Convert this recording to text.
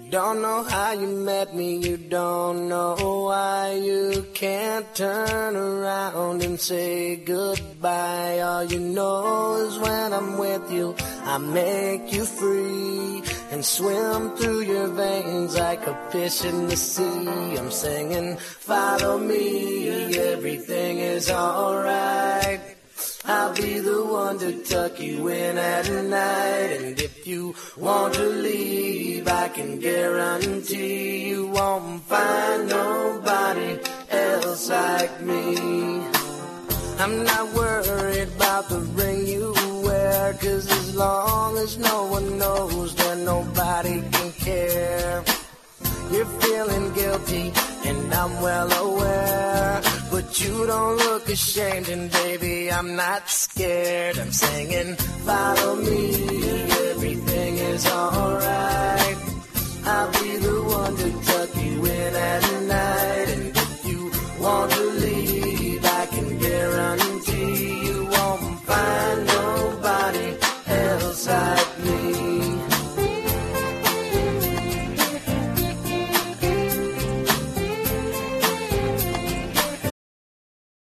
don't know how you met me, you don't know why you can't turn around and say goodbye. All you know is when I'm with you, I make you free and swim through your veins like a fish in the sea. I'm singing, follow me, everything is alright. I'll be the one to tuck you in at night. And if you want to leave, I can guarantee you won't find nobody else like me. I'm not worried about the ring you wear, 'cause as long as no one knows, then nobody can care. You're feeling guilty, and I'm well aware, but you don't look ashamed, and baby, I'm not scared. I'm singing, follow me, everything is alright. I'll be the one to tuck you in at night, and if you want to leave,